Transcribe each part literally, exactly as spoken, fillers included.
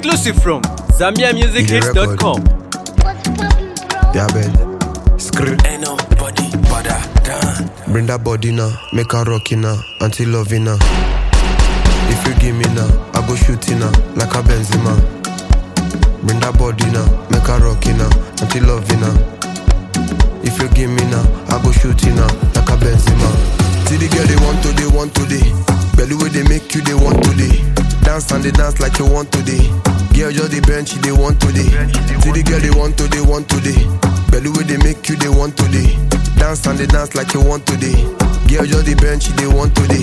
Exclusive from Zambia Music Hits dot com. Yeah, bed. Script. Ain't nobody but I done. Bring that body now, make her rockin' now, until loving now. If you give me now, I go shooting now, like a Benzema. Bring that body now, make her rockin' now, until loving now. If you give me now, I go shooting now, like a Benzema. See the girl they want to, they want today. Belly way they make you, they want today. Dance and they dance like you want today. Girl just the bench, they want today. See the girl they want to, they want today. Belly way they make you, they want today. Dance and they dance like you want today. Girl just the bench, they want today.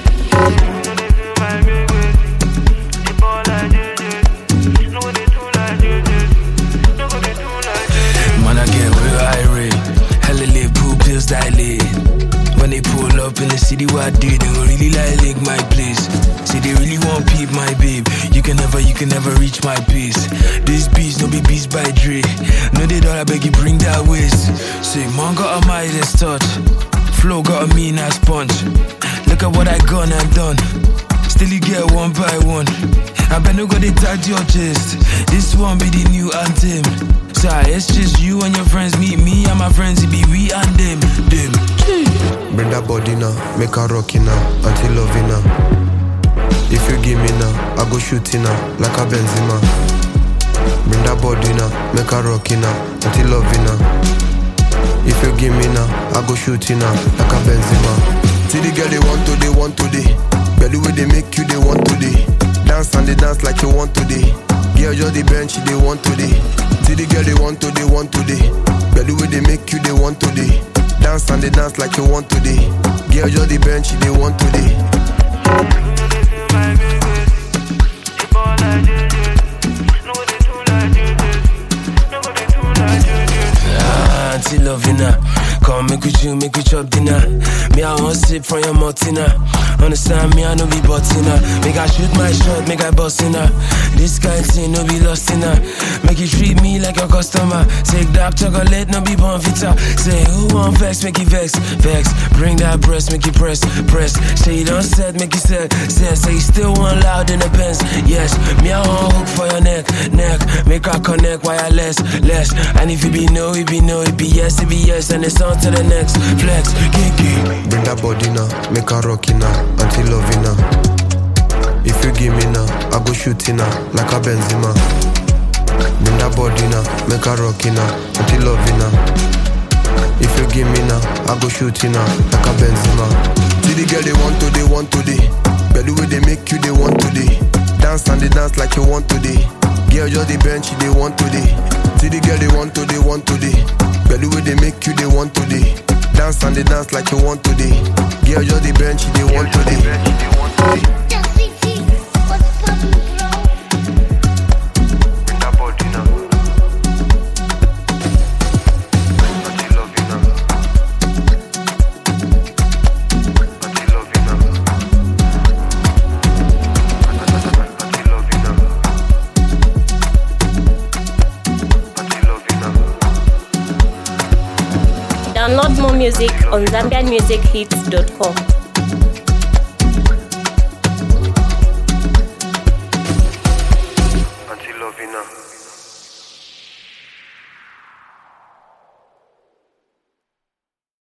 Man, I get real irate. Hella live, pupils dilate. When they pull up in the city, what I do, they gon' really like lick my place. Say they really want peep my babe. You can never, you can never reach my pace. This beast, no be beast by Dre. No, they don't, I beg you, bring that waist. Say, man got a Midas touch. Flow got a mean ass punch. Look at what I gone and done. Still you get one by one. I bet no go they tag your chest. This one be the new anthem. Sorry, it's just you and your friends. Meet me and my friends, it be we and them. Them. Bring that body now, make her rockin' now, until loving now. If you give me now, I go shooting now, like a Benzema. Bring that body now, make her rockin' now, until loving now. If you give me now, I go shooting now, like a Benzema. See the girl they want to, they want today. Belly way they make you, they want today. Dance and they dance like you want today. Girl just the bench, they want today. See the girl they want to, they want today. Belly way they make you, they want today. Dance and they dance like you want today. Girl just the bench, they want today. Ah, auntie Lovina, come make we chill, make we chop dinner. Me I want sip from your Martina. Understand me, I no be buttina. Make I shoot my shot, make I bust in her. This kind thing no be lost in her. Make you treat me like your customer. Take dark chocolate, no be bonfita. Say who want vex, make you vex, vex. Bring that breast, make you press, press. Say you don't set, make you set, set. Say you still want loud in the Benz. Yes, me I want hook for your neck, neck. Make her connect wireless, less. And if you be no, it be no, it be yes, it be yes. And it's on to the next flex, kinky. Bring that body now, make her rockin' now, until loving now. If you give me now, I go shooting now, like a Benzema. Bring that body now, make her rockin' now, until loving now. If you give me now, I go shooting now, like a Benzema. See the girl they want to, they want today. Belly way they make you, they want today. Dance and they dance like you want today. Girl just the bench, they want today. See the girl they want to, they want today. Belly way they make you, they want today. Dance and they dance like you want today. Girl just the bench, they want today. Bring that body now. Until loving now. Until loving now. Until loving now. Until loving now. Download more music on Zambian Music Hits dot com.